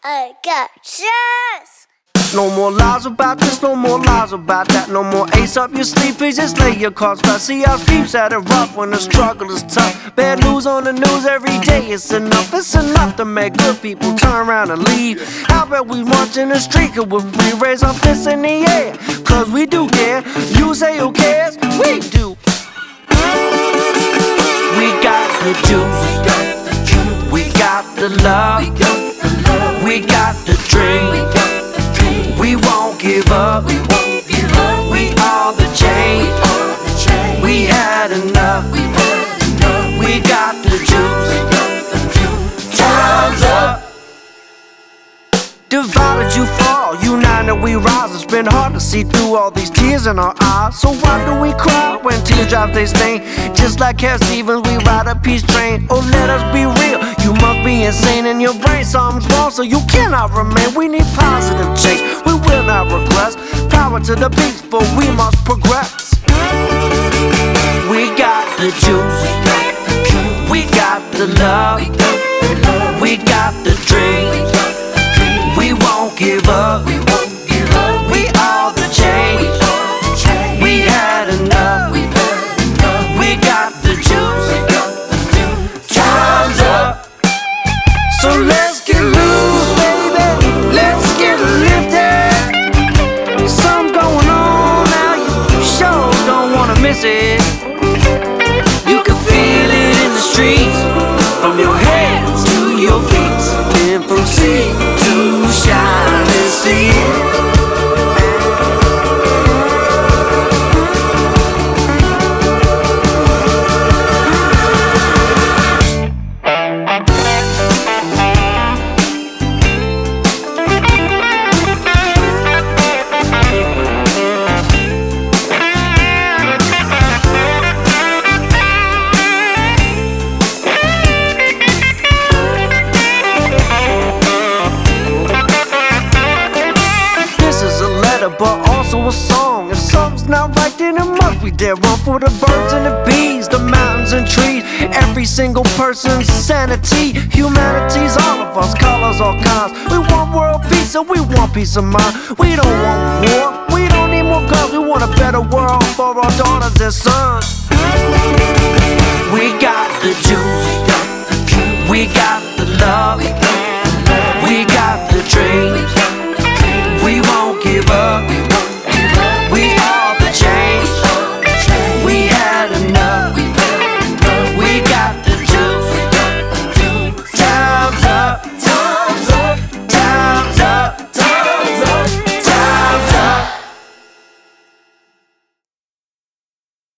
I got chance. No more lies about this, no more lies about that. No more ace up your sleeve, please just lay your cards flat. See how peeps had it rough when the struggle is tough. Bad news on the news every day, it's enough to make good people turn around and leave. How about we march in the street with free, raise our fists in the air, cause we do care. You say who cares? We do. We got the juice, we got the love, we got the dream. We won't give up, we are the change. We had enough, we got the juice. Time's up. Divided you fall, united we rise. It's been hard to see through all these tears in our eyes. So why do we cry when teardrops they stain? Just like Cat Stevens, we ride a peace train. Oh, let us be real, you must be insane in your brain. Something's wrong, so you cannot remain. We need positive change, we will not regress. Power to the peaceful, we must progress. We got the juice, we got the love, we got the dream. We won't give up, we are the change. We had enough, we got the juice. Time's up, so let's get loose, baby. Let's get lifted. Something going on now, you sure don't wanna miss it. You can feel it in the streets, from your hands to your feet, and from sea to shining sea. But also a song. If something's not right, then it must be dead wrong. For the birds and the bees, the mountains and trees, every single person's sanity. Humanity's all of us, colors, all kinds. We want world peace and we want peace of mind. We don't want war, we don't need more guns. We want a better world for our daughters and sons. We got the juice, we got